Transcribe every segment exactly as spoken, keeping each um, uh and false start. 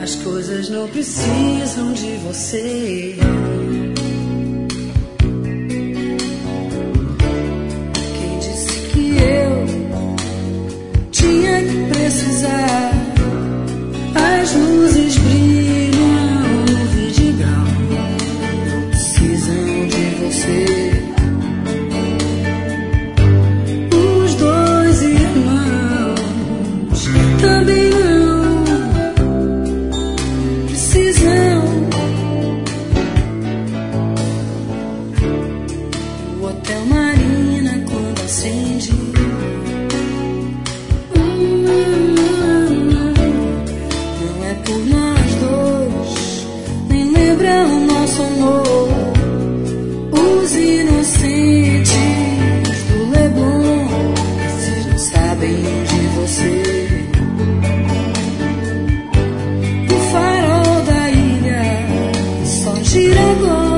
As coisas não precisam de você. Quem disse que eu tinha que precisar? As luzes brilham no vidigal, não precisam de você. Os dois irmãos também não precisam. O Hotel Marina quando acende, por nós dois, nem lembra o nosso amor. Os inocentes do Leblon, esses não sabem de você. O farol da ilha só gira agora.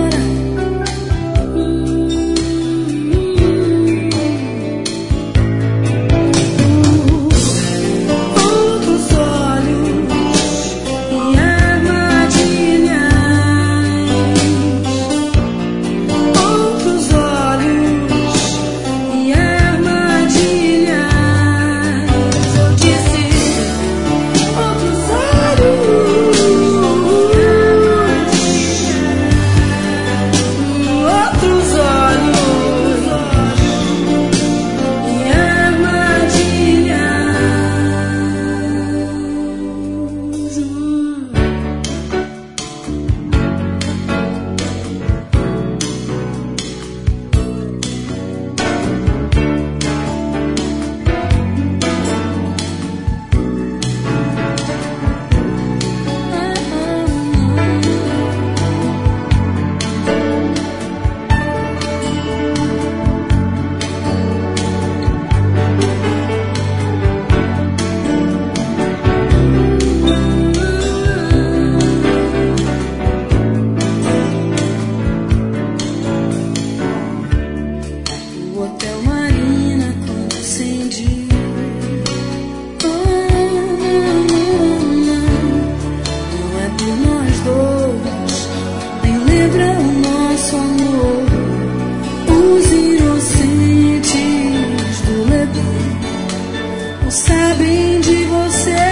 Sabem de você.